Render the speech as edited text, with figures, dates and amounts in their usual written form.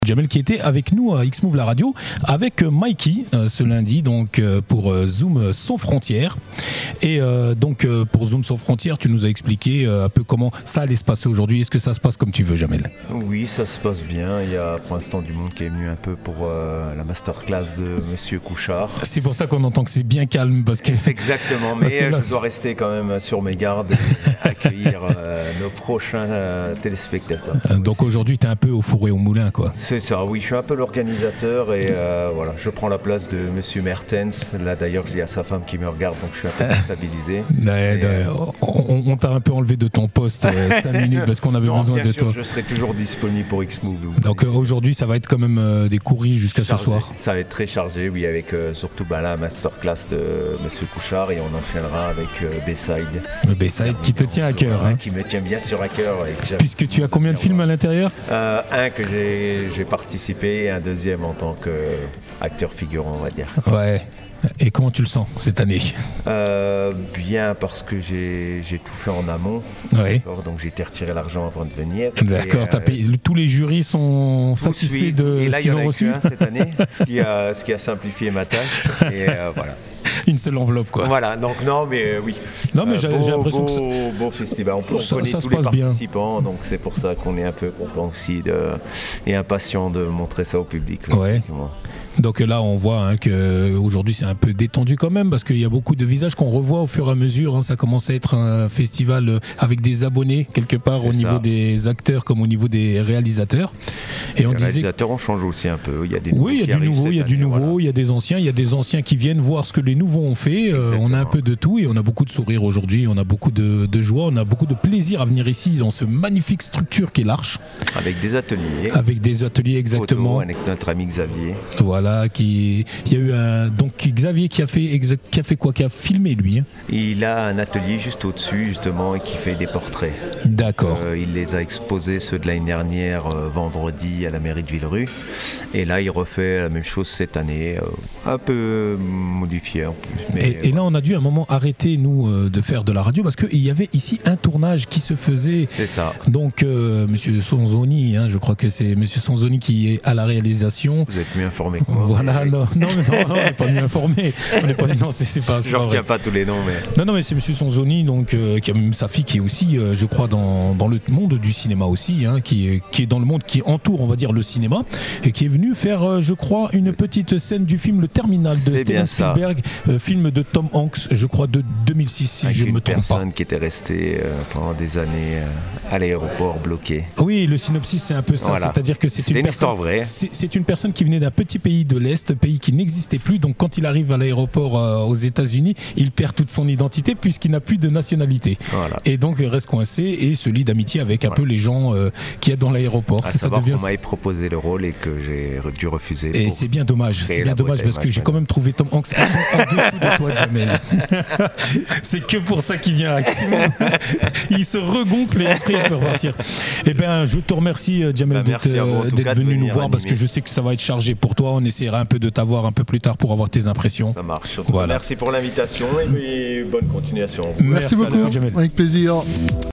Jamel qui était avec nous à X-Move la radio avec Mikey ce lundi donc pour Zoom sans frontières et donc pour Zoom sans frontières tu nous as expliqué un peu comment ça allait se passer aujourd'hui. Est-ce que ça se passe comme tu veux, Jamel? Oui, ça se passe bien, il y a pour l'instant du monde qui est venu un peu pour la masterclass de Monsieur Couchard. C'est pour ça qu'on entend que c'est bien calme parce que... Exactement, mais là... je dois rester quand même sur mes gardes et accueillir nos prochains téléspectateurs. Donc aujourd'hui tu es un peu au four et au moulin quoi. C'est ça, oui, je suis un peu l'organisateur et voilà, je prends la place de Monsieur Mertens. Là d'ailleurs, il y a sa femme qui me regarde, donc je suis un peu déstabilisé. On t'a un peu enlevé de ton poste 5 minutes parce qu'on avait besoin de toi. Je serai toujours disponible pour X-Move. Donc aujourd'hui, ça va être quand même des courriers jusqu'à ce soir. Ça va être très chargé, oui, avec surtout la masterclass de Monsieur Couchard et on enchaînera avec B-Side. B-Side qui te tient à cœur. Hein. Qui me tient bien sûr à cœur. Puisque tu as combien de films à l'intérieur? Un que j'ai participé et un deuxième en tant qu'acteur figurant, on va dire. Ouais. Et comment tu le sens cette année? Bien, parce que j'ai tout fait en amont. Oui. Donc j'ai été retiré l'argent avant de venir. D'accord, tous les jurys sont satisfaits de ce qu'ils ont reçu cette année, ce qui a simplifié ma tâche. Et voilà. Une seule enveloppe quoi. Voilà, donc non mais oui. Non mais j'ai l'impression que beau festival, on connaît ça tous les participants, donc c'est pour ça qu'on est un peu content aussi et impatient de montrer ça au public. Ouais. Donc là on voit qu'aujourd'hui c'est un peu détendu quand même parce qu'il y a beaucoup de visages qu'on revoit au fur et à mesure. Hein, ça commence à être un festival avec des abonnés quelque part au niveau des acteurs comme au niveau des réalisateurs. Et les réalisateurs on change aussi un peu. Il y a des il y a du nouveau, il y a des anciens qui viennent voir ce que les nouveaux ont fait. On a un peu de tout et on a beaucoup de sourires aujourd'hui, on a beaucoup de joie, on a beaucoup de plaisir à venir ici dans ce magnifique structure qu'est l'Arche. Avec des ateliers. Avec des ateliers exactement. Avec notre ami Xavier. Voilà, il y a eu donc Xavier qui a fait quoi, qui a filmé lui. Hein. Il a un atelier juste au-dessus justement et qui fait des portraits. D'accord. Il les a exposés ceux de l'année dernière vendredi à la mairie de Villerue et là il refait la même chose cette année, un peu modifié. Et là on a dû à un moment arrêter nous de faire de la radio parce qu'il y avait ici un tournage qui se faisait. C'est ça. Donc Monsieur Sonzoni, je crois que c'est Monsieur Sonzoni qui est à la réalisation. Vous êtes mieux informé que moi. Voilà, non, on n'est pas mieux informé. C'est pas. Je ne retiens pas tous les noms, mais. Non, mais c'est Monsieur Sonzoni, donc qui a même sa fille qui est aussi, je crois, dans le monde du cinéma aussi, qui est dans le monde qui entoure, on va dire, le cinéma, et qui est venu faire, je crois, une petite scène du film Le Terminal de Steven Spielberg, film de Tom Hanks, je crois, de 2006, si je ne me trompe pas. Une personne qui était restée pendant des années à l'aéroport bloquée. Oui, le synopsis, c'est un peu ça, voilà. C'est-à-dire que c'est une histoire vraie. C'est une personne qui venait d'un petit pays de l'Est, pays qui n'existait plus, donc quand il arrive à l'aéroport aux États-Unis, il perd toute son identité puisqu'il n'a plus de nationalité. Voilà. Et donc il reste coincé et se lie d'amitié avec un peu les gens qu'il y a dans l'aéroport. Ça devient... qu'on m'avait proposé le rôle et que j'ai dû refuser. Et c'est bien dommage, parce que j'ai quand même trouvé Tom Hanks en dessous de toi, Jamel. C'est que pour ça qu'il vient à X-Move. Il se regonfle et après il peut repartir. Eh bien, je te remercie, Jamel, d'être venu nous voir parce que je sais que ça va être chargé pour toi. On essaiera un peu de t'avoir un peu plus tard pour avoir tes impressions. Ça marche. Voilà. Merci pour l'invitation et bonne continuation. Merci beaucoup, Jamel. Avec plaisir.